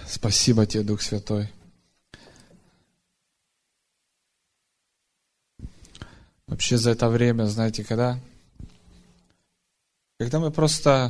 Спасибо тебе, Дух Святой. Вообще за это время, знаете, когда мы просто,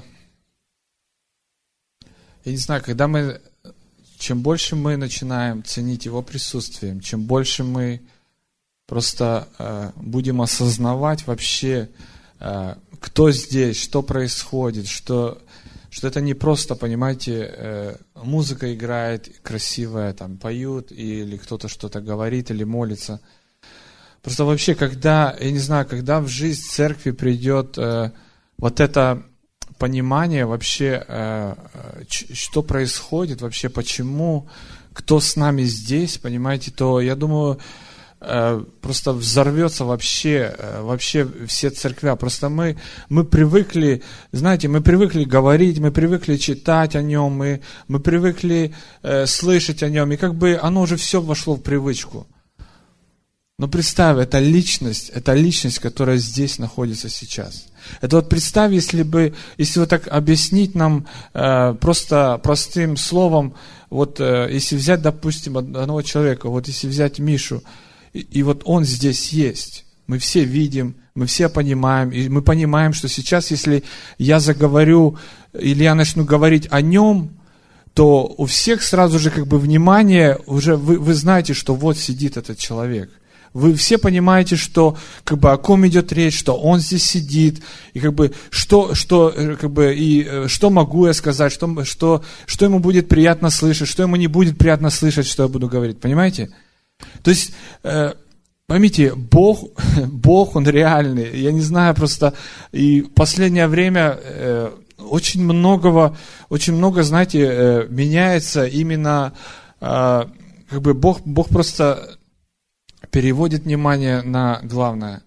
я не знаю, чем больше мы начинаем ценить Его присутствием, чем больше мы просто будем осознавать вообще, кто здесь, что происходит, что это не просто, понимаете, музыка играет красивая, там поют, или кто-то что-то говорит, или молится. Просто вообще, когда в жизнь церкви придет вот это понимание вообще, что происходит, вообще почему, кто с нами здесь, понимаете, то, я думаю, просто взорвется вообще все церквя. Просто мы привыкли, знаете, мы привыкли говорить, мы привыкли читать о нем, мы привыкли слышать о нем, и как бы оно уже все вошло в привычку. Но представь, это личность, которая здесь находится сейчас. Это вот представь, если вот так объяснить нам просто простым словом, вот если взять, допустим, одного человека, вот если взять Мишу, и вот он здесь есть. Мы все видим, мы все понимаем, и мы понимаем, что сейчас, если я заговорю, или я начну говорить о нем, то у всех сразу же как бы внимание, уже вы знаете, что вот сидит этот человек. Вы все понимаете, что как бы о ком идет речь, что он здесь сидит, и как бы что могу я сказать, что ему будет приятно слышать, что ему не будет приятно слышать, что я буду говорить. Понимаете? То есть, поймите, Бог, Он реальный. Я не знаю просто, и в последнее время очень много, знаете, меняется именно, как бы Бог просто переводит внимание на главное.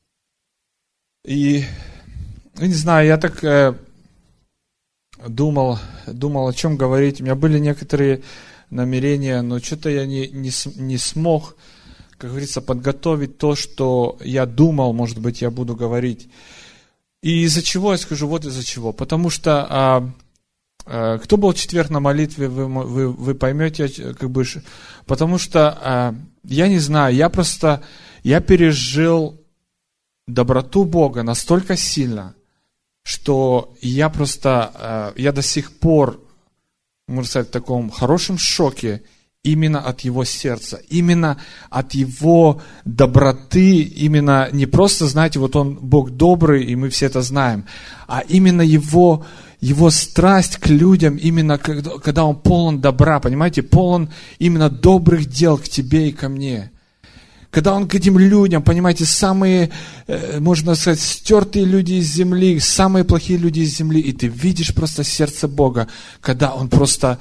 И, я не знаю, я так думал, о чем говорить. У меня были некоторые намерения, но что-то я не смог, как говорится, подготовить то, что я думал, может быть, я буду говорить. И из-за чего я скажу, вот из-за чего. Потому что, кто был в четверг на молитве, вы поймете, как бы, потому что, я не знаю, я пережил доброту Бога настолько сильно, что я до сих пор, можно сказать, в таком хорошем шоке именно от Его сердца, именно от Его доброты, именно не просто, знаете, вот Он Бог добрый, и мы все это знаем, а именно Его страсть к людям, именно когда Он полон добра, понимаете, полон именно добрых дел к тебе и ко мне. Когда Он к этим людям, понимаете, самые, можно сказать, стертые люди из земли, самые плохие люди из земли, и ты видишь просто сердце Бога, когда Он просто,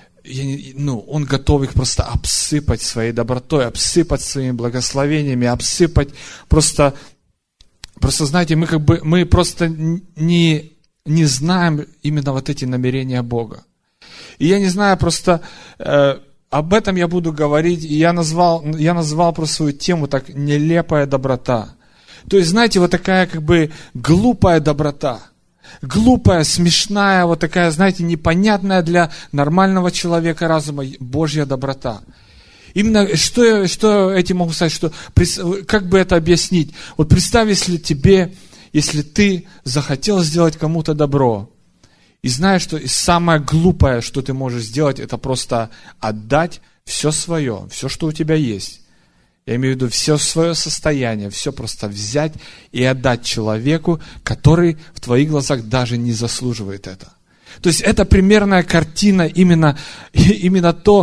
Он готов их просто обсыпать своей добротой, обсыпать своими благословениями, обсыпать просто, знаете, мы просто не знаем именно вот эти намерения Бога. И я не знаю, просто об этом я буду говорить, и я назвал просто свою тему так «Нелепая доброта». То есть, знаете, вот такая как бы глупая доброта. Глупая, смешная, вот такая, знаете, непонятная для нормального человека разума Божья доброта. Именно, что я этим могу сказать, как бы это объяснить? Вот представь, если ты захотел сделать кому-то добро, и знаешь, что самое глупое, что ты можешь сделать, это просто отдать все свое, все, что у тебя есть. Я имею в виду все свое состояние, все просто взять и отдать человеку, который в твоих глазах даже не заслуживает это. То есть это примерная картина именно то,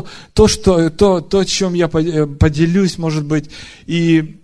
о чем я поделюсь, может быть, и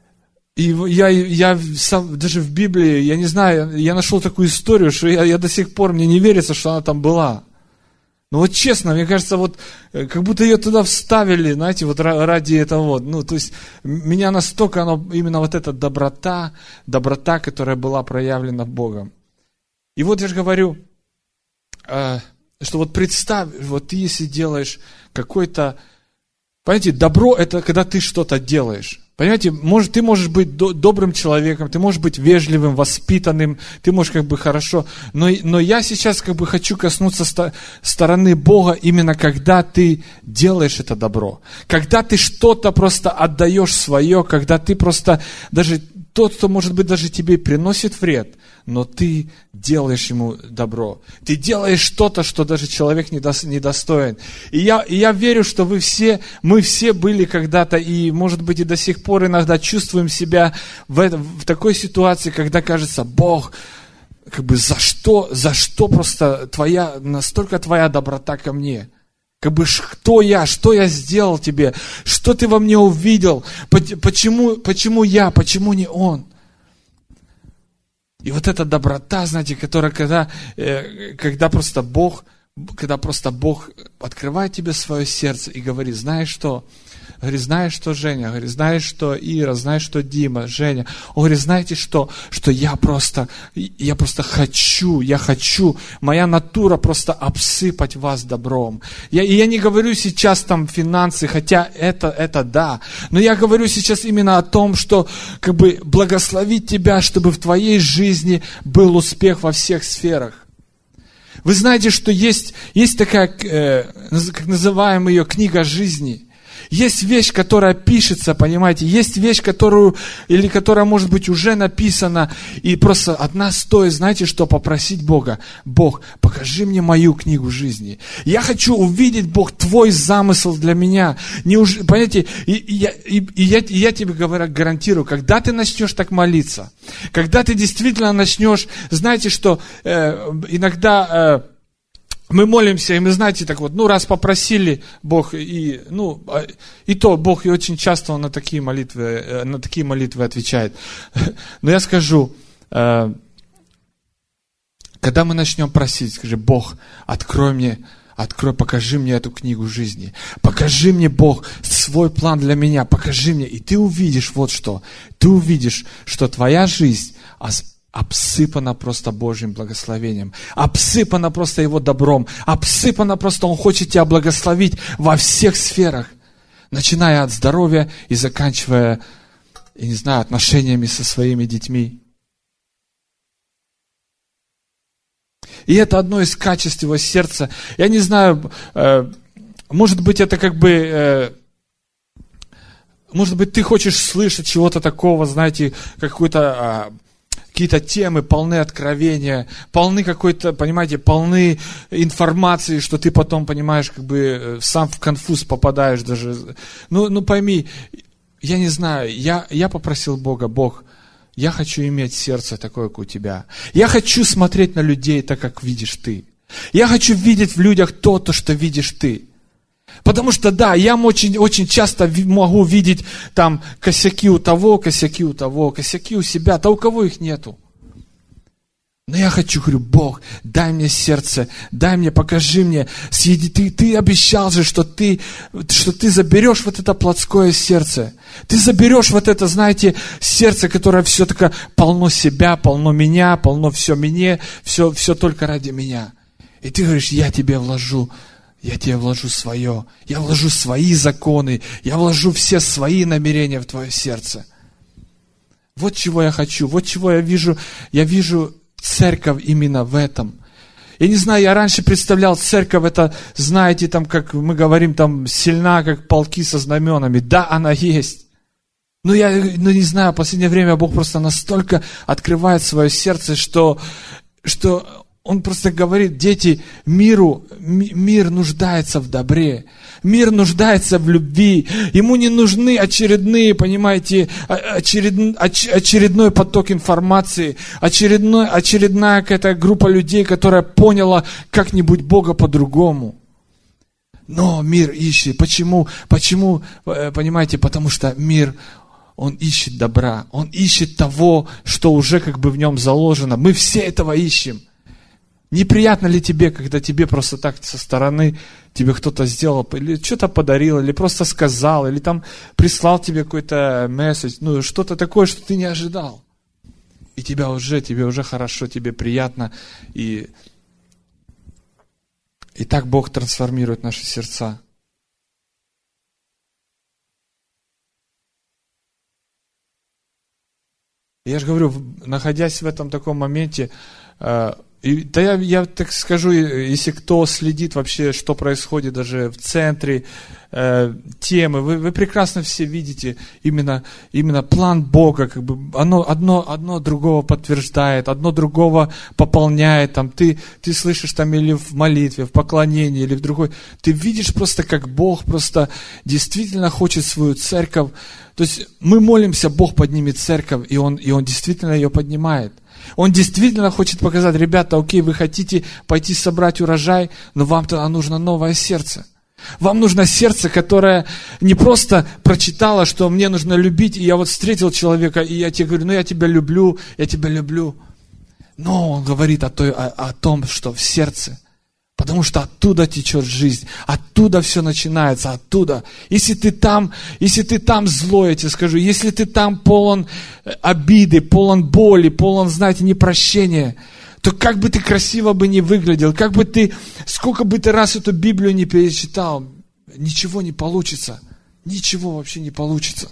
я даже в Библии, я не знаю, я нашел такую историю, что я до сих пор, мне не верится, что она там была. Но вот честно, мне кажется, вот как будто ее туда вставили, знаете, вот ради этого. То есть меня настолько, именно вот эта доброта, которая была проявлена Богом. И вот я же говорю, что вот представь, вот ты если делаешь какой-то, понимаете, добро это когда ты что-то делаешь. Понимаете, ты можешь быть добрым человеком, ты можешь быть вежливым, воспитанным, ты можешь как бы хорошо, но я сейчас как бы хочу коснуться стороны Бога именно когда ты делаешь это добро, когда ты что-то просто отдаешь свое, когда ты просто, даже тот, кто может быть даже тебе приносит вред, но ты делаешь ему добро. Ты делаешь что-то, что даже человек не достоин. И я верю, что мы все были когда-то, и, может быть, и до сих пор иногда чувствуем себя в такой ситуации, когда кажется, Бог, как бы за что просто настолько твоя доброта ко мне? Как бы что я сделал тебе? Что ты во мне увидел? Почему я, почему не он? И вот эта доброта, знаете, которая, когда просто Бог открывает тебе свое сердце и говорит, знаешь что? Говорит, знаешь что, Женя? Говорит, знаешь что, Ира? Знаешь что, Дима, Женя? Он говорит, знаете что? Что я просто хочу, моя натура просто обсыпать вас добром. Я не говорю сейчас там финансы, хотя это да, но я говорю сейчас именно о том, что как бы благословить тебя, чтобы в твоей жизни был успех во всех сферах. Вы знаете, что есть такая, как называем ее, книга жизни. Есть вещь, которая пишется, понимаете, есть вещь, которая, может быть, уже написана, и просто от нас стоит, знаете что, попросить Бога, Бог, покажи мне мою книгу жизни. Я хочу увидеть, Бог, Твой замысел для меня. Понимаете, и я тебе гарантирую, когда ты начнешь так молиться, когда ты действительно начнешь, знаете что, иногда... Мы молимся, и мы, знаете, так вот, раз попросили Бог, и то Бог и очень часто Он на такие молитвы отвечает. Но я скажу, когда мы начнем просить, скажи, Бог, покажи мне эту книгу жизни. Покажи мне, Бог, свой план для меня, покажи мне. И ты увидишь вот что. Ты увидишь, что твоя жизнь обсыпана просто Божьим благословением, обсыпана просто Его добром, обсыпана просто Он хочет тебя благословить во всех сферах, начиная от здоровья и заканчивая, я не знаю, отношениями со своими детьми. И это одно из качеств Его сердца. Я не знаю, может быть, это как бы... Может быть, ты хочешь слышать чего-то такого, знаете, какие-то темы, полны откровения, полны какой-то, понимаете, полны информации, что ты потом, понимаешь, как бы сам в конфуз попадаешь даже. Ну пойми, я не знаю, я попросил Бога, Бог, я хочу иметь сердце такое, как у Тебя. Я хочу смотреть на людей так, как видишь Ты. Я хочу видеть в людях то, что видишь Ты. Потому что, да, я очень, очень часто могу видеть там косяки у того, косяки у себя, у кого их нету. Но я говорю, Бог, дай мне сердце, покажи мне, ты обещал же, что ты заберешь вот это плотское сердце. Ты заберешь вот это, знаете, сердце, которое все такое полно себя, полно меня, полно все мне, все только ради меня. И ты говоришь, я тебе вложу свое, я вложу свои законы, я вложу все свои намерения в твое сердце. Вот чего я хочу, вот чего я вижу церковь именно в этом. Я не знаю, я раньше представлял церковь, это, знаете, там, как мы говорим, там, сильна, как полки со знаменами. Да, она есть. Но я не знаю, в последнее время Бог просто настолько открывает свое сердце, что Он просто говорит, дети, мир нуждается в добре, мир нуждается в любви, ему не нужны очередные, понимаете, очередной поток информации, очередная какая-то группа людей, которая поняла как-нибудь Бога по-другому. Но мир ищет. Почему? Понимаете, потому что мир, он ищет добра, он ищет того, что уже как бы в нем заложено. Мы все этого ищем. Неприятно ли тебе, когда тебе просто так со стороны тебе кто-то сделал, или что-то подарил, или просто сказал, или там прислал тебе какой-то месседж, что-то такое, что ты не ожидал. И тебе уже хорошо, тебе приятно. И так Бог трансформирует наши сердца. я же говорю, находясь в этом таком моменте, я так скажу, если кто следит вообще, что происходит даже в центре, темы, вы прекрасно все видите именно план Бога, как бы одно другого подтверждает, одно другого пополняет, там, ты слышишь там или в молитве, в поклонении, или в другой, ты видишь просто, как Бог просто действительно хочет свою церковь, то есть мы молимся, Бог поднимет церковь, и Он действительно ее поднимает. Он действительно хочет показать: ребята, окей, вы хотите пойти собрать урожай, но вам тогда нужно новое сердце. Вам нужно сердце, которое не просто прочитало, что мне нужно любить, и я вот встретил человека, и я тебе говорю, я тебя люблю. Но он говорит о том, что в сердце. Потому что оттуда течет жизнь, оттуда все начинается, оттуда. Если ты там злой, я тебе скажу, если ты там полон обиды, полон боли, полон, знаете, непрощения, то как бы ты красиво бы не выглядел, сколько бы ты раз эту Библию не перечитал, ничего не получится. Ничего вообще не получится.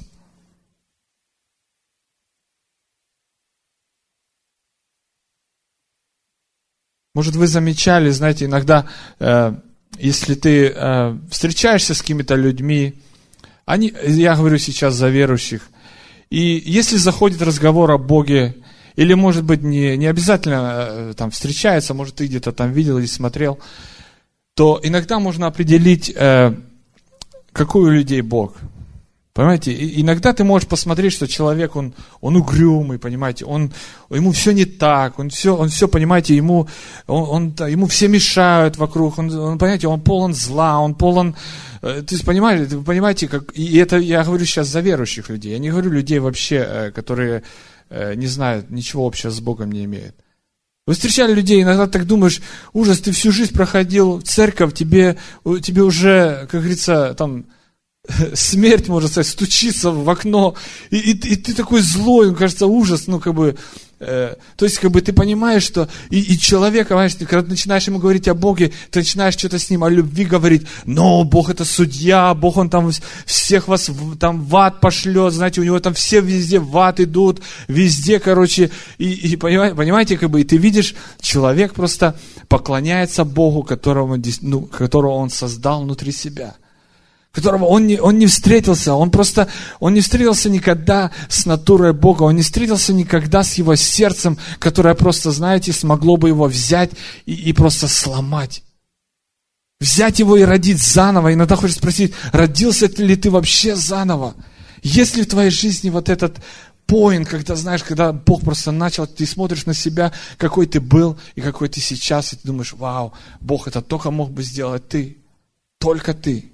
Может, вы замечали, знаете, иногда, если ты встречаешься с какими-то людьми, я говорю сейчас за верующих, и если заходит разговор о Боге, или, может быть, не обязательно там встречается, может, ты где-то там видел или смотрел, то иногда можно определить, какой у людей Бог. Понимаете, иногда ты можешь посмотреть, что человек, он угрюмый, понимаете, ему все не так, он все, понимаете, ему все мешают вокруг, понимаете, он полон зла, он полон, то есть, понимаете, и это я говорю сейчас за верующих людей, я не говорю людей вообще, которые не знают, ничего общего с Богом не имеют. Вы встречали людей, иногда так думаешь, ужас, ты всю жизнь проходил в церковь, тебе уже, как говорится, там, смерть, можно сказать, стучится в окно, и ты такой злой, кажется, ужас, то есть, ты понимаешь, что и человек, понимаешь, когда ты начинаешь ему говорить о Боге, ты начинаешь что-то с ним о любви говорить, но Бог это судья, Бог он там всех вас там в ад пошлет, знаете, у него там все везде в ад идут, везде, и понимаете, и ты видишь, человек просто поклоняется Богу, которого он создал внутри себя. Которого он не встретился, он не встретился никогда с натурой Бога, он не встретился никогда с его сердцем, которое просто, знаете, смогло бы его взять и просто сломать. Взять его и родить заново. Иногда хочешь спросить, родился ли ты вообще заново? Есть ли в твоей жизни вот этот поинт, когда Бог просто начал, ты смотришь на себя, какой ты был и какой ты сейчас, и ты думаешь, вау, Бог это только мог бы сделать ты, только ты.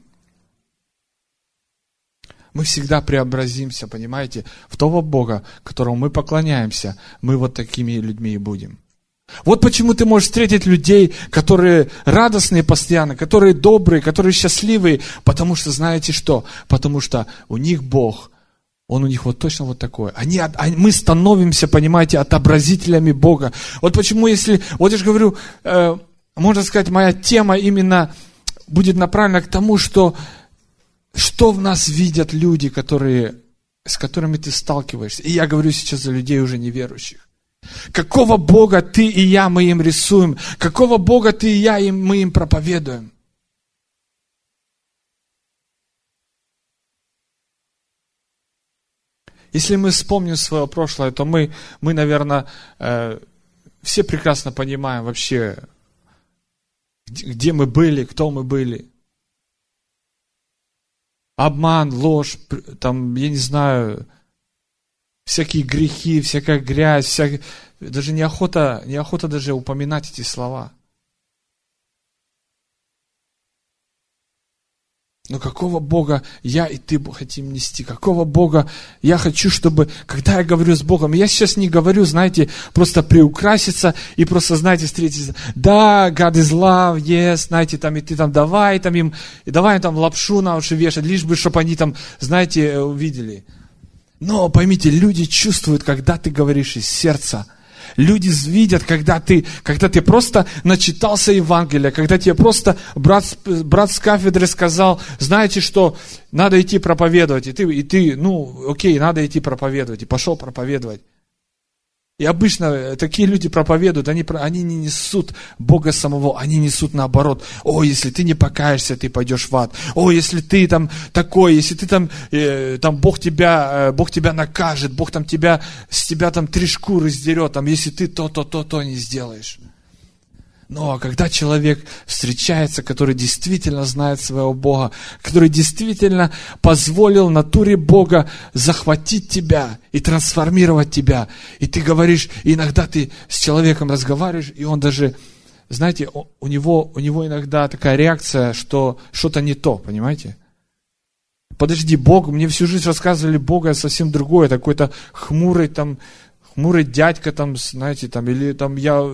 Мы всегда преобразимся, понимаете, в того Бога, которому мы поклоняемся, мы вот такими людьми и будем. Вот почему ты можешь встретить людей, которые радостные постоянно, которые добрые, которые счастливые, потому что, знаете что? Потому что у них Бог, Он у них вот точно вот такой. Мы становимся, понимаете, отобразителями Бога. Вот почему, я же говорю, можно сказать, моя тема именно будет направлена к тому, что в нас видят люди, с которыми ты сталкиваешься. И я говорю сейчас за людей уже неверующих. Какого Бога ты и я мы им рисуем? Какого Бога ты и я мы им проповедуем? Если мы вспомним свое прошлое, то мы наверное, все прекрасно понимаем вообще, где мы были, кто мы были. Обман, ложь, там, я не знаю, всякие грехи, всякая грязь, даже неохота даже упоминать эти слова. Но какого Бога я и ты хотим нести? Какого Бога я хочу, чтобы, когда я говорю с Богом, я сейчас не говорю, знаете, просто приукраситься и просто, знаете, встретиться. Да, God is love, yes, знаете, там, и ты там давай им лапшу на уши вешать, лишь бы, чтобы они там, знаете, увидели. Но поймите, люди чувствуют, когда ты говоришь из сердца. Люди видят, когда ты просто начитался Евангелия, когда тебе просто брат с кафедры сказал, знаете что, надо идти проповедовать, и ты, окей, надо идти проповедовать, и пошел проповедовать. И обычно такие люди проповедуют, они не несут Бога самого, они несут наоборот. О, если ты не покаешься, ты пойдешь в ад. О, если ты там такой, если ты там Бог тебя накажет, Бог там с тебя там 3 шкуры сдерет, там, если ты то не сделаешь. Но когда человек встречается, который действительно знает своего Бога, который действительно позволил натуре Бога захватить тебя и трансформировать тебя, и ты говоришь, и иногда ты с человеком разговариваешь, и он даже, знаете, у него иногда такая реакция, что что-то не то, понимаете? Подожди, Бог, мне всю жизнь рассказывали Бога совсем другое, какой-то хмурый дядька, там, знаете, там, или там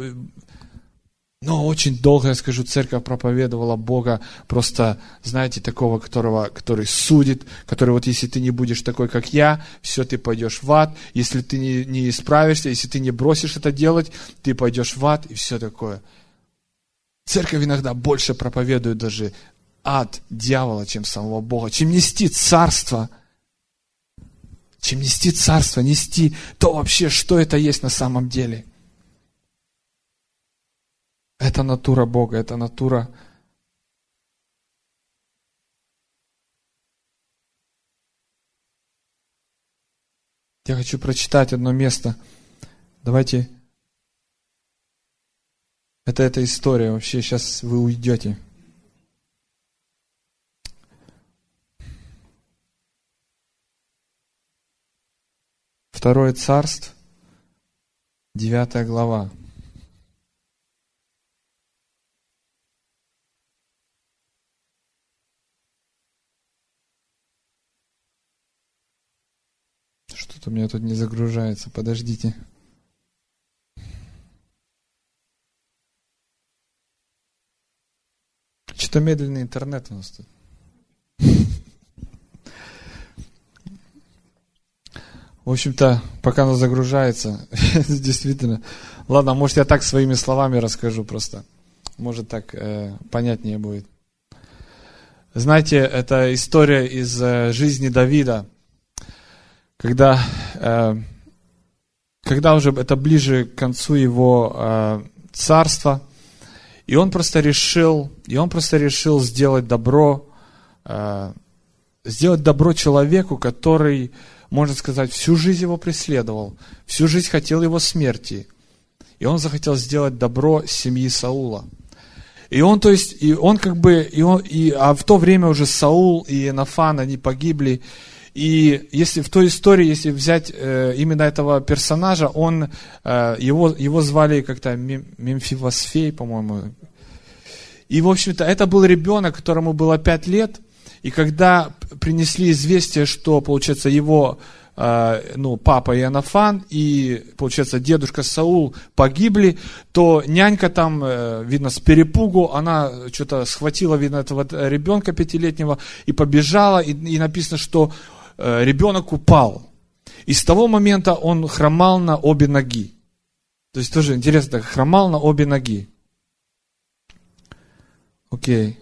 Но очень долго, я скажу, церковь проповедовала Бога, просто, знаете, такого, который судит, который вот если ты не будешь такой, как я, все, ты пойдешь в ад, если ты не исправишься, если ты не бросишь это делать, ты пойдешь в ад, и все такое. Церковь иногда больше проповедует даже ад дьявола, чем самого Бога, чем нести царство, нести то вообще, что это есть на самом деле. Это натура Бога, это натура. Я хочу прочитать одно место. Давайте. Это эта история. Вообще сейчас вы уйдете. Второе Царств, 9 глава. Что-то у меня тут не загружается. Подождите. Что-то медленный интернет у нас тут. В общем-то, пока оно загружается, действительно. Ладно, может я так своими словами расскажу просто. Может так понятнее будет. Знаете, это история из жизни Давида. Когда уже это ближе к концу его царства, и он просто решил сделать добро человеку, который, можно сказать, всю жизнь его преследовал, всю жизнь хотел его смерти. И он захотел сделать добро семьи Саула. А в то время уже Саул и Иоаннафан, они погибли. И если в той истории, если взять именно этого персонажа, его звали как-то Мемфивосфей, по-моему. И, в общем-то, это был ребенок, которому было 5 лет. И когда принесли известие, что, получается, его папа Иоаннафан и, получается, дедушка Саул погибли, то нянька там, видно, с перепугу, она что-то схватила, видно, этого ребенка 5-летнего и побежала, и написано, что ребенок упал. И с того момента он хромал на обе ноги. То есть тоже интересно, хромал на обе ноги. Окей.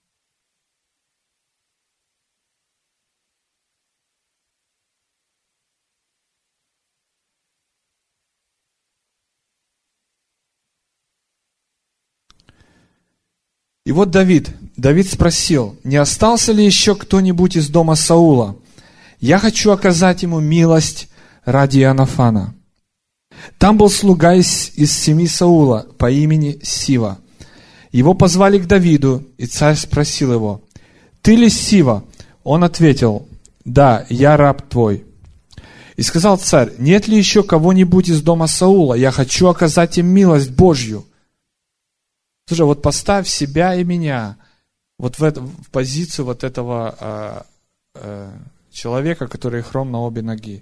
И вот Давид спросил, не остался ли еще кто-нибудь из дома Саула? Я хочу оказать ему милость ради Иоаннафана. Там был слуга из семьи Саула по имени Сива. Его позвали к Давиду, и царь спросил его, «Ты ли Сива?» Он ответил, «Да, я раб твой». И сказал царь, «Нет ли еще кого-нибудь из дома Саула? Я хочу оказать им милость Божью». Слушай, вот поставь себя и меня вот в позицию вот этого человека, который хром на обе ноги.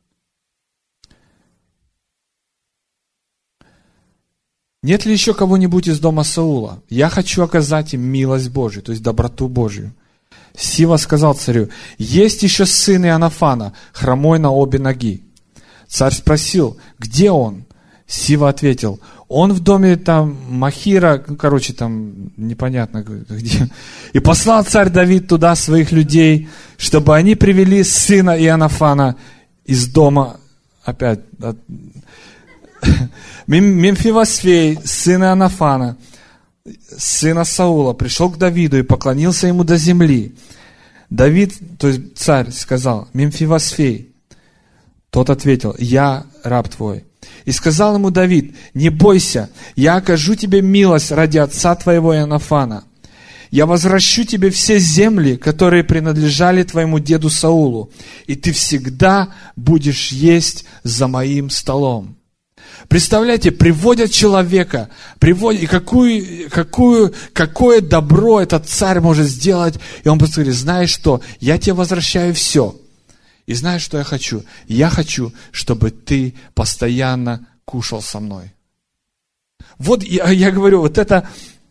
Нет ли еще кого-нибудь из дома Саула? Я хочу оказать им милость Божью, то есть доброту Божью. Сива сказал царю, есть еще сын Иоаннафана, хромой на обе ноги. Царь спросил, где он? Сива ответил, он в доме там Махира, там непонятно где. И послал царь Давид туда своих людей, чтобы они привели сына Иоаннафана из дома, опять, Мемфивосфей, сын Иоаннафана, сына Саула, пришел к Давиду и поклонился ему до земли. Давид, то есть царь, сказал: Мемфивосфей. Тот ответил: я раб твой. И сказал ему Давид: не бойся, я окажу тебе милость ради отца твоего Иоаннафана. Я возвращу тебе все земли, которые принадлежали твоему деду Саулу, и ты всегда будешь есть за моим столом. Представляете, приводят человека, и какое добро этот царь может сделать, и он просто говорит: знаешь что, я тебе возвращаю все. И знаешь, что я хочу? Я хочу, чтобы ты постоянно кушал со мной. Вот я говорю, вот это...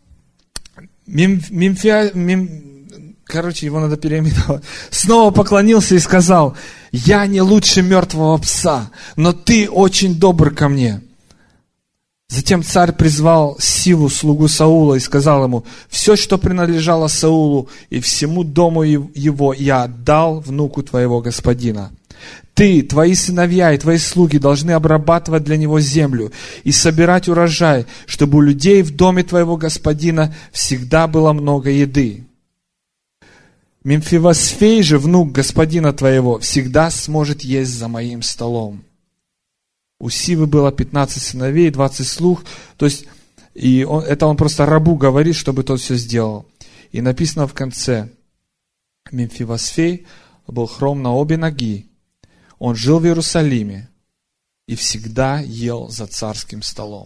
Короче, его надо переименовать. Снова поклонился и сказал: я не лучше мертвого пса, но ты очень добр ко мне. Затем царь призвал Сиву, слугу Саула, и сказал ему: все, что принадлежало Саулу и всему дому его, я отдал внуку твоего господина. Ты, твои сыновья и твои слуги должны обрабатывать для него землю и собирать урожай, чтобы у людей в доме твоего господина всегда было много еды. Мемфивосфей же, внук господина твоего, всегда сможет есть за моим столом. У Сивы было 15 сыновей, 20 слуг, то есть, он просто рабу говорит, чтобы тот все сделал. И написано в конце: Мемфивосфей был хром на обе ноги. Он жил в Иерусалиме и всегда ел за царским столом.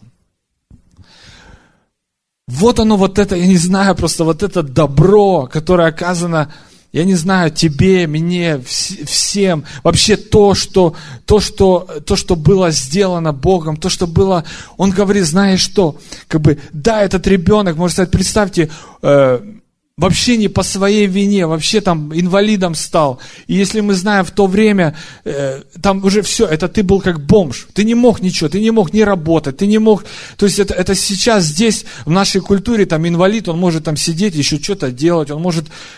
Вот оно, вот это, я не знаю, просто вот это добро, которое оказано, я не знаю, тебе, мне, всем. Вообще то, что было сделано Богом, то, что было, он говорит: знаешь что, да, этот ребенок, можно сказать, представьте, вообще не по своей вине, вообще там инвалидом стал. И если мы знаем, в то время, там уже все, это ты был как бомж. Ты не мог ничего, ты не мог не работать, ты не мог... То есть это сейчас здесь, в нашей культуре, там инвалид, он может там сидеть, еще что-то делать, мы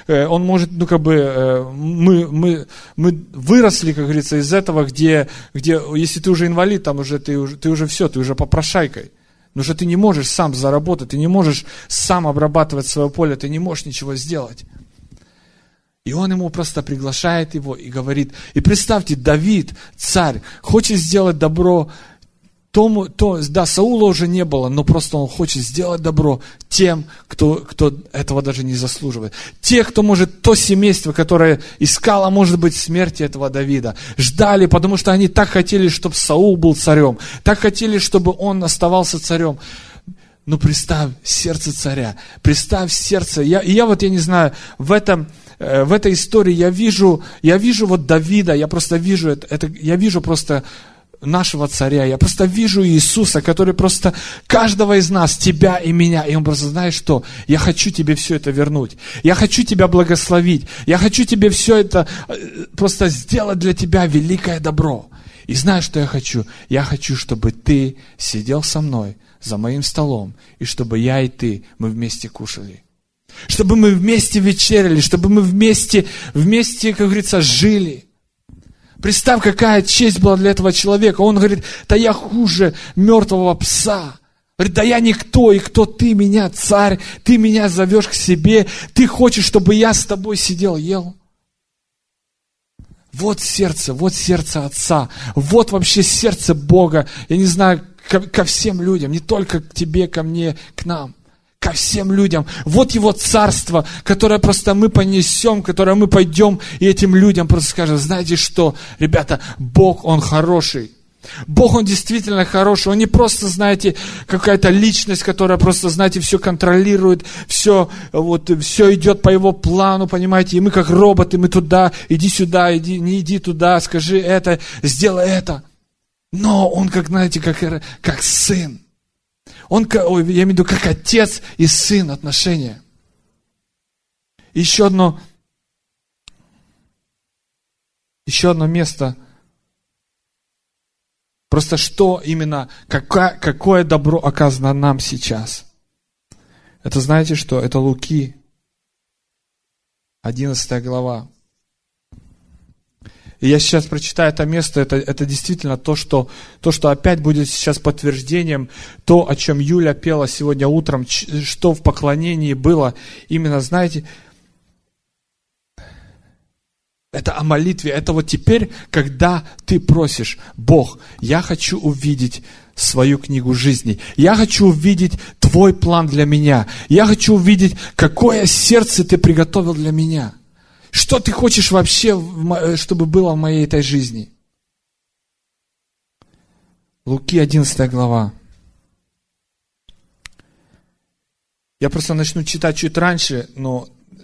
выросли, как говорится, из этого, где если ты уже инвалид, там уже ты уже все, ты уже попрошайкой. Потому что ты не можешь сам заработать, ты не можешь сам обрабатывать свое поле, ты не можешь ничего сделать. И он ему просто приглашает его и говорит, и представьте, Давид, царь, хочет сделать добро Саула уже не было, но просто он хочет сделать добро тем, кто этого даже не заслуживает. Те, кто может, то семейство, которое искало, может быть, смерти этого Давида, ждали, потому что они так хотели, чтобы Саул был царем, так хотели, чтобы он оставался царем. Ну, представь сердце царя, представь сердце. Я не знаю, в этой истории я вижу вот Давида, я просто вижу я вижу просто нашего царя, я просто вижу Иисуса, который просто каждого из нас, тебя и меня, и он просто, знаешь что, я хочу тебе все это вернуть, я хочу тебя благословить, я хочу тебе все это просто сделать для тебя великое добро. И знаешь, что я хочу? Я хочу, чтобы ты сидел со мной за моим столом, и чтобы я и ты, мы вместе кушали. Чтобы мы вместе вечеряли, чтобы мы вместе, как говорится, жили. Представь, какая честь была для этого человека. Он говорит: да я хуже мертвого пса. Говорит: да я никто, и кто ты меня, царь, ты меня зовешь к себе, ты хочешь, чтобы я с тобой сидел, ел. Вот сердце Отца, вот вообще сердце Бога. Я не знаю, ко всем людям, не только к тебе, ко мне, к нам. Ко всем людям. Вот Его царство, которое просто мы понесем, которое мы пойдем и этим людям просто скажем: знаете что, ребята, Бог, Он хороший. Бог, Он действительно хороший. Он не просто, знаете, какая-то личность, которая просто, знаете, все контролирует, все идет по Его плану, понимаете, и мы как роботы, мы туда, иди сюда, не иди туда, скажи это, сделай это. Но Он, как, знаете, как сын. Он, я имею в виду, как отец и сын отношения. Еще одно место. Просто что именно, какое добро оказано нам сейчас. Это знаете что? Это Луки, 11 глава. И я сейчас прочитаю это место, это действительно то, что опять будет сейчас подтверждением, то, о чем Юля пела сегодня утром, что в поклонении было. Именно, знаете, это о молитве, это вот теперь, когда ты просишь: Бог, я хочу увидеть свою книгу жизни, я хочу увидеть Твой план для меня, я хочу увидеть, какое сердце Ты приготовил для меня. Что Ты хочешь вообще, чтобы было в моей этой жизни? Луки 11 глава. Я просто начну читать чуть раньше, но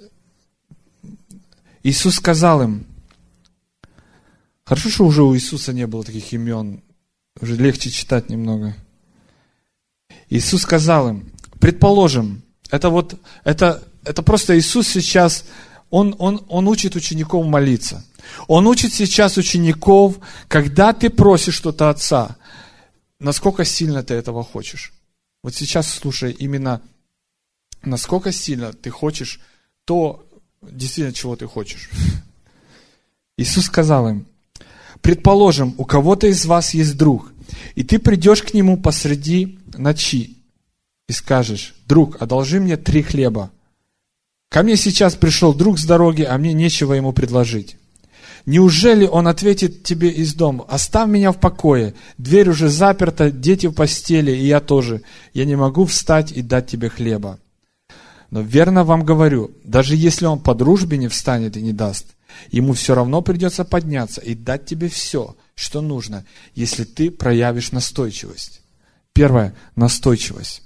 Иисус сказал им, хорошо, что уже у Иисуса не было таких имен, уже легче читать немного. Иисус сказал им, предположим, это просто Иисус сейчас, Он учит учеников молиться. Он учит сейчас учеников, когда ты просишь что-то Отца, насколько сильно ты этого хочешь. Вот сейчас слушай, именно насколько сильно ты хочешь то, действительно, чего ты хочешь. Иисус сказал им, предположим, у кого-то из вас есть друг, и ты придешь к нему посреди ночи и скажешь: друг, одолжи мне 3 хлеба. Ко мне сейчас пришел друг с дороги, а мне нечего ему предложить. Неужели он ответит тебе из дома: оставь меня в покое, дверь уже заперта, дети в постели, и я тоже. Я не могу встать и дать тебе хлеба. Но верно вам говорю, даже если он по дружбе не встанет и не даст, ему все равно придется подняться и дать тебе все, что нужно, если ты проявишь настойчивость. Первое – настойчивость.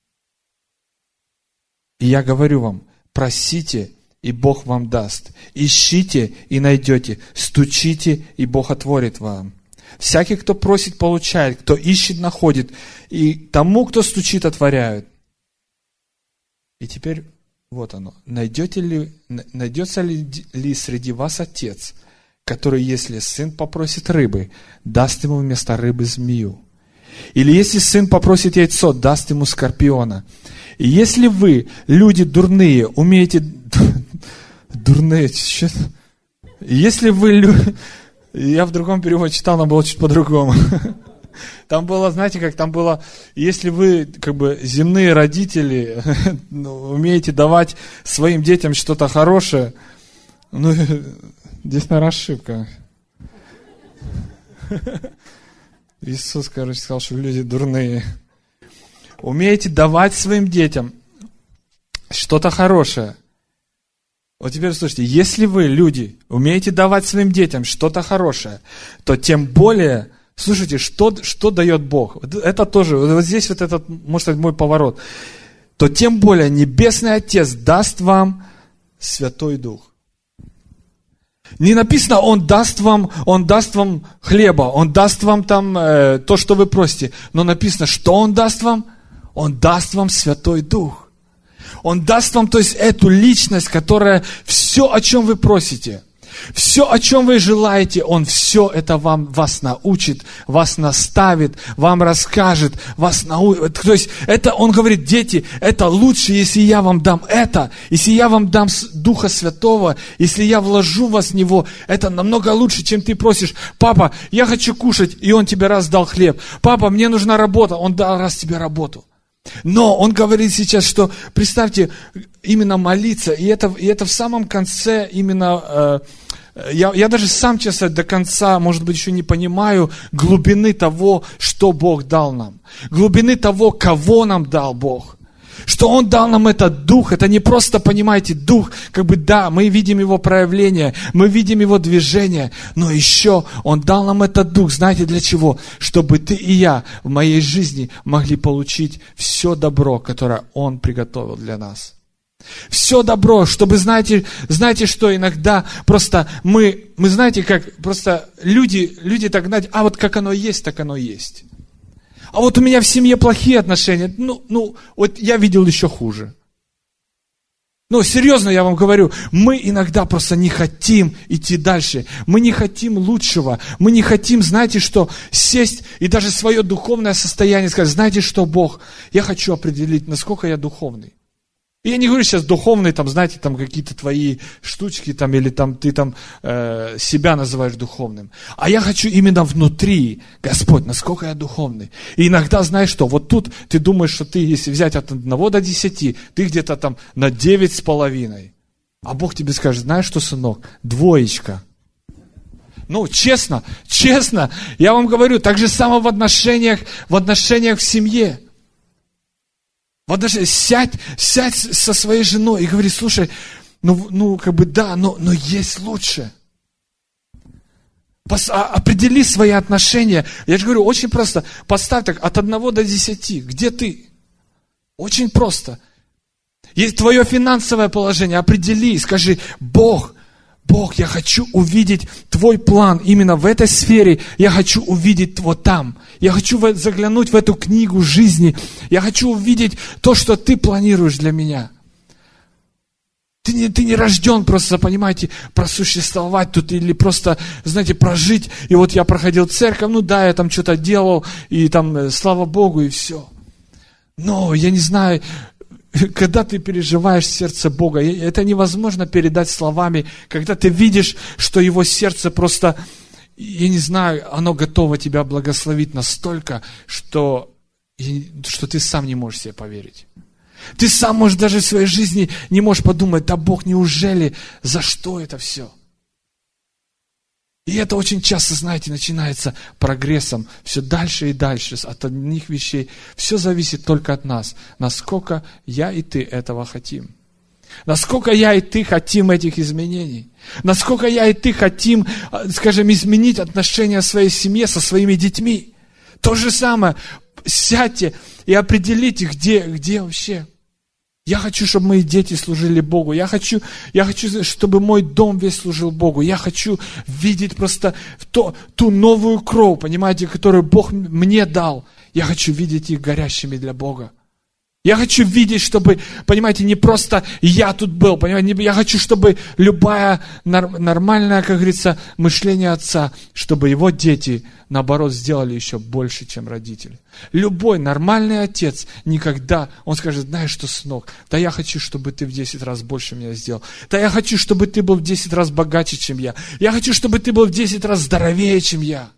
И я говорю вам, просите, и Бог вам даст. Ищите, и найдете. Стучите, и Бог отворит вам. Всякий, кто просит, получает. Кто ищет, находит. И тому, кто стучит, отворяют. И теперь вот оно. Найдется ли среди вас отец, который, если сын попросит рыбы, даст ему вместо рыбы змею? Или если сын попросит яйцо, даст ему скорпиона? И если вы, люди дурные, умеете... Дурные, что? Если вы... Я в другом переводе читал, но было чуть по-другому. Там было, знаете, как там было, если вы, земные родители, умеете давать своим детям что-то хорошее, здесь, наверное, ошибка. Иисус, сказал, что люди дурные. Умеете давать своим детям что-то хорошее. Вот теперь слушайте, если вы, люди, умеете давать своим детям что-то хорошее, то тем более... Слушайте, что дает Бог? Это тоже, вот здесь вот этот, может быть, мой поворот. То тем более Небесный Отец даст вам Святой Дух. Не написано, Он даст вам хлеба, Он даст вам там то, что вы просите. Но написано, что Он даст вам? Он даст вам Святой Дух. Он даст вам, то есть, эту личность, которая все, о чем вы просите, все, о чем вы желаете, Он все это вас научит, вас наставит, вам расскажет, вас научит. То есть, это Он говорит, дети, это лучше, если я вам дам это, если я вам дам Духа Святого, если я вложу вас в Него, это намного лучше, чем ты просишь: папа, я хочу кушать, и Он тебе раз дал хлеб. Папа, мне нужна работа, Он дал раз тебе работу. Но Он говорит сейчас, что, представьте, именно молиться, и это в самом конце именно... Я даже сам, честно, до конца, может быть, еще не понимаю глубины того, что Бог дал нам. Глубины того, кого нам дал Бог. Что Он дал нам этот Дух. Это не просто, понимаете, Дух, да, мы видим Его проявление, мы видим Его движение, но еще Он дал нам этот Дух. Знаете для чего? Чтобы ты и я в моей жизни могли получить все добро, которое Он приготовил для нас. Все добро, чтобы, знаете, что иногда просто мы знаете, как просто люди так, знаете, а вот как оно есть, так оно есть. А вот у меня в семье плохие отношения, вот я видел еще хуже. Серьезно я вам говорю, мы иногда просто не хотим идти дальше, мы не хотим лучшего, мы не хотим, знаете что, сесть и даже свое духовное состояние сказать: знаете что, Бог, я хочу определить, насколько я духовный. И я не говорю сейчас духовные, там, знаете, там какие-то твои штучки, там, или там ты там себя называешь духовным. А я хочу именно внутри, Господь, насколько я духовный. И иногда, знаешь что, вот тут ты думаешь, что ты, если взять от 1 до 10, ты где-то там на 9,5. А Бог тебе скажет, знаешь что, сынок, 2. Ну, честно, я вам говорю, так же самое в отношениях в семье. Вот даже сядь со своей женой и говори, слушай, но есть лучше. Определи свои отношения. Я же говорю, очень просто. Поставь так, от 1 до 10. Где ты? Очень просто. Есть твое финансовое положение. Определи и скажи, Бог, я хочу увидеть Твой план именно в этой сфере. Я хочу увидеть вот там. Я хочу заглянуть в эту книгу жизни. Я хочу увидеть то, что Ты планируешь для меня. Ты не рожден просто, понимаете, просуществовать тут или просто, знаете, прожить. И вот я проходил церковь, я там что-то делал, и там, слава Богу, и все. Но я не знаю, когда ты переживаешь сердце Бога, это невозможно передать словами, когда ты видишь, что Его сердце просто, я не знаю, оно готово тебя благословить настолько, что ты сам не можешь себе поверить. Ты сам, может, даже в своей жизни не можешь подумать, да Бог, неужели, за что это все? И это очень часто, знаете, начинается прогрессом, все дальше и дальше от одних вещей. Все зависит только от нас, насколько я и ты этого хотим. Насколько я и ты хотим этих изменений. Насколько я и ты хотим, скажем, изменить отношения в своей семье со своими детьми. То же самое. Сядьте и определите, где вообще. Я хочу, чтобы мои дети служили Богу. Я хочу, чтобы мой дом весь служил Богу. Я хочу видеть просто ту новую кровь, понимаете, которую Бог мне дал. Я хочу видеть их горящими для Бога. Я хочу видеть, чтобы, понимаете, не просто я тут был, понимаете, я хочу, чтобы любое нормальное, как говорится, мышление отца, чтобы его дети, наоборот, сделали еще больше, чем родители. Любой нормальный отец никогда, он скажет, знаешь что, сынок, да я хочу, чтобы ты в 10 раз больше меня сделал. Да я хочу, чтобы ты был в 10 раз богаче, чем я. Я хочу, чтобы ты был в 10 раз здоровее, чем я.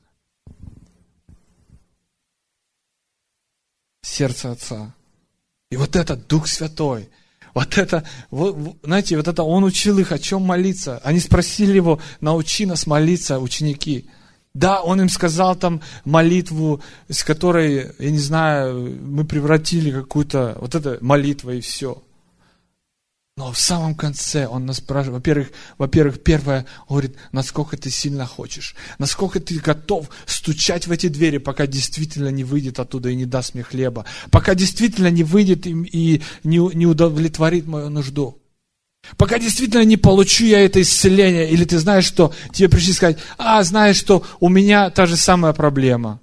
Сердце отца. И вот этот Дух Святой, знаете, Он учил их, о чем молиться. Они спросили Его, научи нас молиться, ученики. Да, Он им сказал там молитву, с которой, я не знаю, мы превратили какую-то, вот это молитва и все. Но в самом конце Он нас спрашивает, во-первых, первое, Он говорит, насколько ты сильно хочешь, насколько ты готов стучать в эти двери, пока действительно не выйдет оттуда и не даст мне хлеба, пока действительно не выйдет и не удовлетворит мою нужду, пока действительно не получу я это исцеление, или ты знаешь, что тебе пришли сказать, знаешь, что у меня та же самая проблема.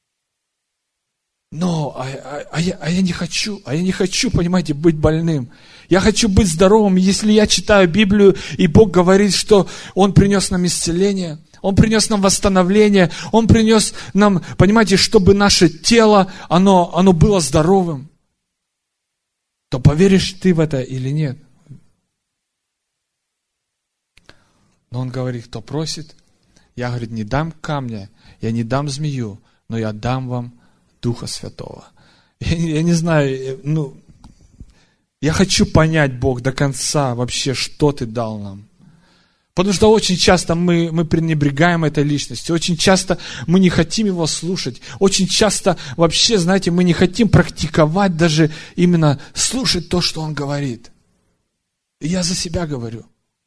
Но, я не хочу, понимаете, быть больным. Я хочу быть здоровым. Если я читаю Библию, и Бог говорит, что Он принес нам исцеление, Он принес нам восстановление, Он принес нам, понимаете, чтобы наше тело, оно было здоровым, то поверишь ты в это или нет? Но Он говорит, кто просит, я, говорит, не дам камня, я не дам змею, но я дам вам Духа Святого. Я не знаю, я хочу понять, Бог, до конца вообще, что Ты дал нам. Потому что очень часто мы пренебрегаем этой личностью, очень часто мы не хотим Его слушать, очень часто вообще, знаете, мы не хотим практиковать даже именно слушать то, что Он говорит. И я за себя говорю.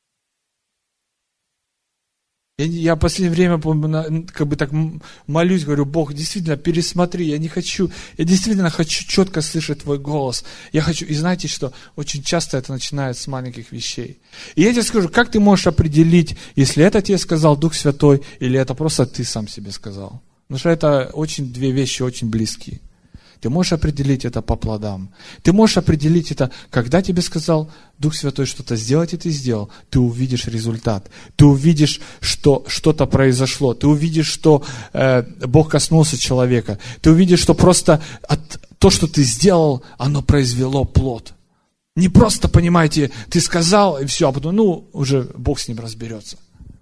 Я в последнее время как бы так молюсь, говорю, Бог, действительно, пересмотри, я действительно хочу четко слышать Твой голос. Я хочу, и знаете что, очень часто это начинается с маленьких вещей. И я тебе скажу, как ты можешь определить, если это тебе сказал Дух Святой, или это просто ты сам себе сказал? Потому что это две вещи очень близкие. Ты можешь определить это по плодам. Ты можешь определить это, когда тебе сказал Дух Святой что-то сделать, и ты сделал. Ты увидишь результат. Ты увидишь, что что-то произошло. Ты увидишь, что Бог коснулся человека. Ты увидишь, что просто то, что ты сделал, оно произвело плод. Не просто, понимаете, ты сказал, и все, а потом, уже Бог с ним разберется.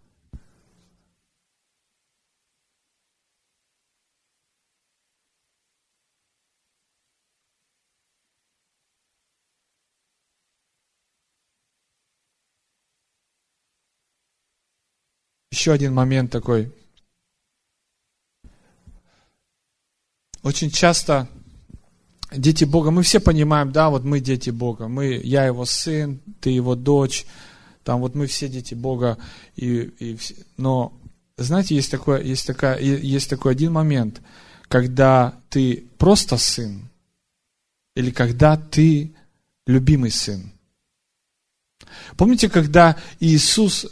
Еще один момент такой. Очень часто дети Бога, мы все понимаем, да, вот мы дети Бога, я его сын, ты его дочь, там вот мы все дети Бога, но знаете, есть такой один момент, когда ты просто сын, или когда ты любимый сын. Помните, когда Иисус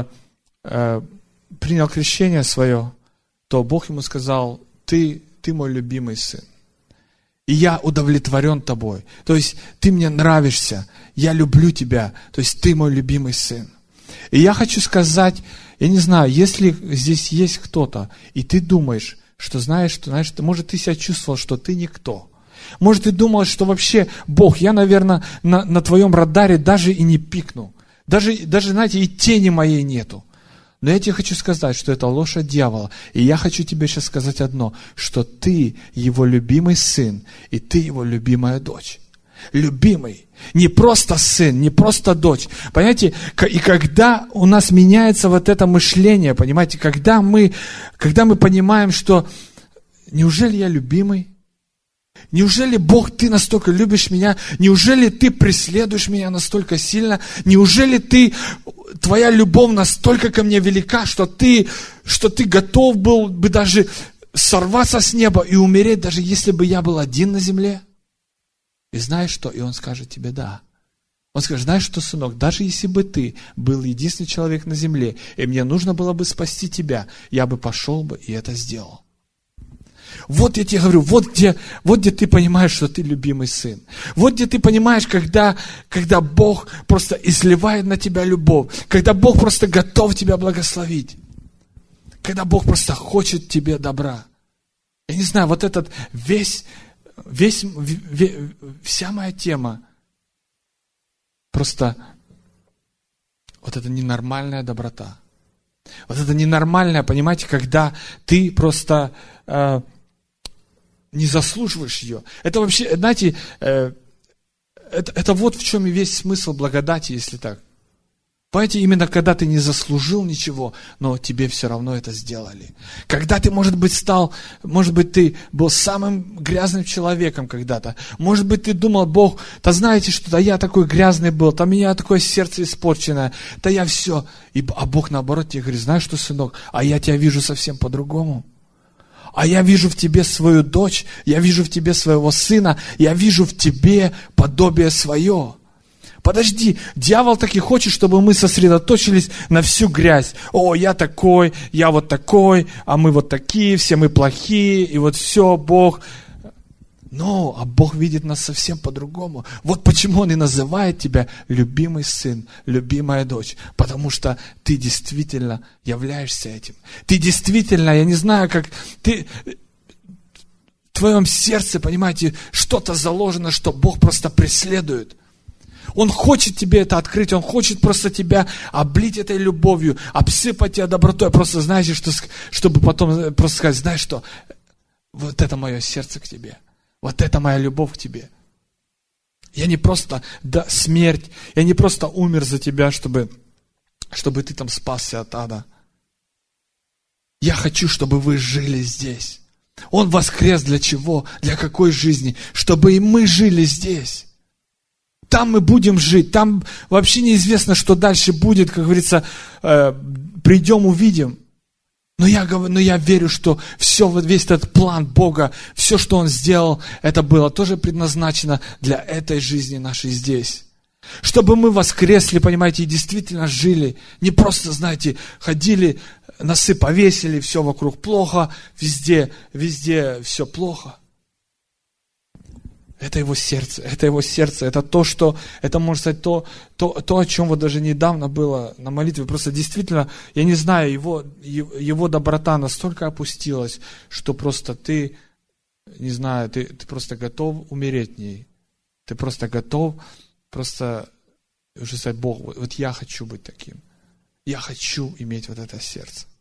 принял крещение свое, то Бог ему сказал: ты мой любимый сын. И я удовлетворен тобой. То есть ты мне нравишься, я люблю тебя. То есть ты мой любимый сын. И я хочу сказать, я не знаю, если здесь есть кто-то, и ты думаешь, что знаешь, может, ты себя чувствовал, что ты никто. Может, ты думал, что вообще Бог, я, наверное, на твоем радаре даже и не пикну. Даже, знаете, и тени моей нету. Но я тебе хочу сказать, что это ложь от дьявола. И я хочу тебе сейчас сказать одно, что ты его любимый сын, и ты его любимая дочь. Любимый. Не просто сын, не просто дочь. Понимаете, и когда у нас меняется вот это мышление, понимаете, когда мы понимаем, что неужели я любимый? Неужели, Бог, ты настолько любишь меня? Неужели ты преследуешь меня настолько сильно? Неужели твоя любовь настолько ко мне велика, что ты готов был бы даже сорваться с неба и умереть, даже если бы я был один на земле? И знаешь что? И он скажет тебе да. Он скажет: знаешь что, сынок, даже если бы ты был единственный человек на земле, и мне нужно было бы спасти тебя, я бы пошел бы и это сделал. Вот я тебе говорю, вот где ты понимаешь, что ты любимый сын. Вот где ты понимаешь, когда Бог просто изливает на тебя любовь, когда Бог просто готов тебя благословить, когда Бог просто хочет тебе добра. Я не знаю, вот этот вся моя тема, просто вот эта ненормальная доброта. Вот это ненормальное, понимаете, когда ты просто не заслуживаешь ее. Это вообще, знаете, это вот в чем и весь смысл благодати, если так. Понимаете, именно когда ты не заслужил ничего, но тебе все равно это сделали. Когда ты, может быть, ты был самым грязным человеком когда-то. Может быть, ты думал: Бог, да знаете что, да я такой грязный был, да у меня такое сердце испорченное, да я все. А Бог наоборот тебе говорит: знаешь что, сынок, а я тебя вижу совсем по-другому. А я вижу в тебе свою дочь, я вижу в тебе своего сына, я вижу в тебе подобие свое. Подожди, дьявол так и хочет, чтобы мы сосредоточились на всю грязь. О, я такой, я вот такой, а мы вот такие, все мы плохие, и вот все, Бог. Но, а Бог видит нас совсем по-другому. Вот почему Он и называет тебя любимый сын, любимая дочь. Потому что ты действительно являешься этим. Ты действительно, я не знаю, как ты... В твоем сердце, понимаете, что-то заложено, что Бог просто преследует. Он хочет тебе это открыть, Он хочет просто тебя облить этой любовью, обсыпать тебя добротой. Просто знаете, чтобы потом просто сказать: знаешь что, вот это мое сердце к тебе. Вот это моя любовь к тебе. Я не просто смерть, я не просто умер за тебя, чтобы ты там спасся от ада. Я хочу, чтобы вы жили здесь. Он воскрес для чего? Для какой жизни? Чтобы и мы жили здесь. Там мы будем жить, там вообще неизвестно, что дальше будет, как говорится, придем, увидим. Но я верю, что весь этот план Бога, все, что Он сделал, это было тоже предназначено для этой жизни нашей здесь. Чтобы мы воскресли, понимаете, и действительно жили. Не просто, знаете, ходили, носы повесили, все вокруг плохо, везде все плохо. Это его сердце, это то, что, это можно сказать, то, о чем вот даже недавно было на молитве. Просто действительно, я не знаю, его доброта настолько опустилась, что просто ты, не знаю, ты просто готов умереть в ней. Ты просто готов просто уже сказать: Бог, вот я хочу быть таким. Я хочу иметь вот это сердце.